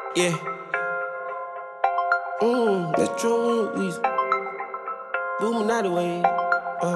Yeah. That's true. Weezy. Illuminati way. We've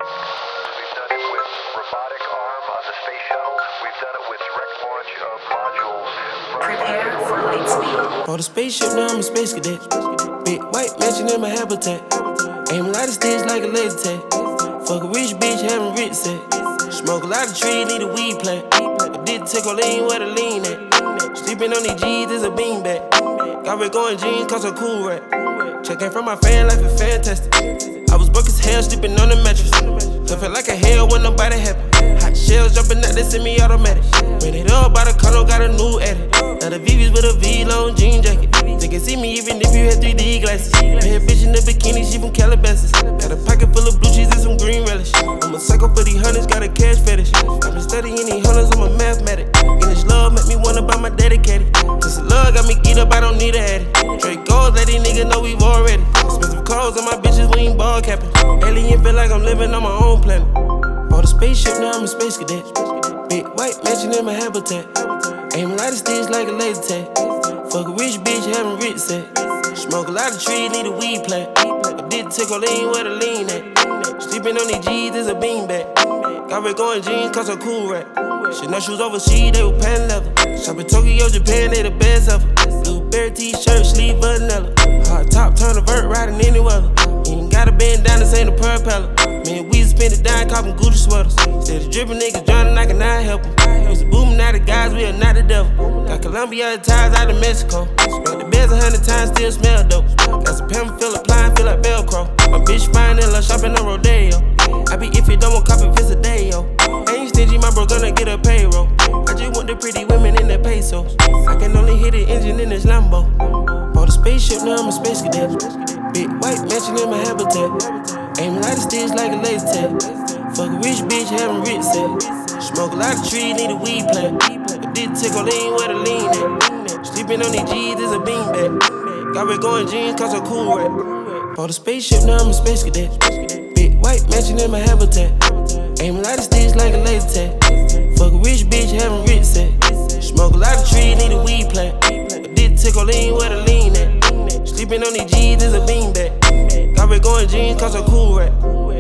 done it with robotic arm on the space shuttle. We've done it with direct launch of modules. Prepare for light speed. On the spaceship, now I'm a space cadet. Big white mansion in my habitat. Aim a lot of sticks like a laser tag. Fuck a rich bitch, having rich set. Smoke a lot of trees, need a weed plant. I did take a lean where the lean at. Sleeping on these G's is a beanbag. Got red going jeans, cause a cool rat. Checking from my fan life is fantastic. I was broke as hell, sleeping on the mattress. I felt like a hell when nobody happy. Hot shells jumping out, they semi-automatic. Ran it up by the condo, got a new edit. Now the VV's with a V-long jean jacket. They can see me even if you had 3D glasses. Bad bitch in the bikini, she from Calabasas. Got a pocket full of blue cheese and some green relish. I'm a psycho for these hunters, got a cash fetish. I've been studying these hunters, I'm a mathematic. And this love make me wanna buy my dedicated. Since the love got me geeked up, I don't need a addy. Straight goals, let these niggas know we've already. Expensive clothes on my bitches, we ain't ball capping. Alien feel like I'm living on my own planet. Bought a spaceship, now I'm a space cadet. Big white mansion in my habitat. Aim a lot of sticks like a laser tag. Fuck a rich bitch, having rich set. Smoke a lot of trees, need a weed plant. I did take a lean where the lean at. Sleeping on these G's is a beanbag. Got red going jeans, cause a cool rat. Shit, no shoes overseas, they were pan leather. Shop in Tokyo, Japan, they the best ever. Blueberry t-shirt, sleeve vanilla. Hard top, turn a vert, riding any weather. You ain't gotta bend down, this ain't a propeller. Man, we spend it down, copping Gucci sweaters. Said the drippin' niggas drowning, I cannot help them. Used to booming out the guys, we are not the devil. Got Colombia ties out of Mexico. Smelled the beds 100 times, still smell dope. Got some pimp, feel applying, feel like Velcro. My bitch fine and love shopping on Rodeo. I be if you don't want copy, it's a day, yo. Ain't stingy, my bro gonna get a payroll. I just want the pretty women in the pesos. I can only hit the engine in this Lambo. Bought a spaceship, now I'm a space cadet. Big white mansion in my habitat. Aim a lot of sticks like a laser tag. Fuck a rich bitch, having rich set. Smoke a lot of trees, need a weed plant. I did take a lean where the lean at. Sleeping on these G's is a beanbag. Got red going jeans, cause a cool rat. Bought a spaceship, now I'm a space cadet. Big white mansion in my habitat. Aim a lot of sticks like a laser tag. Fuck a rich bitch, having rich set. Smoke a lot of trees, need a weed plant. I did take a lean where the lean at. Sleeping on these G's is a beanbag. Got red going jeans, cause a cool rat.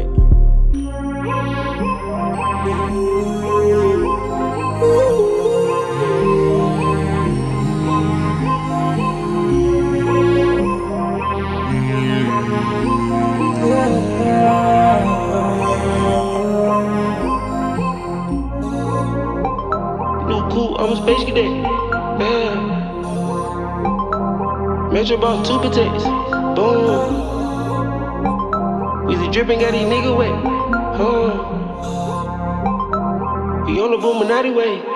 Cool, I'm a space cadet. Yeah. Metro bought 2 protects. Boom. Weezy drippin', got these niggas wet. We on the Illuminati way.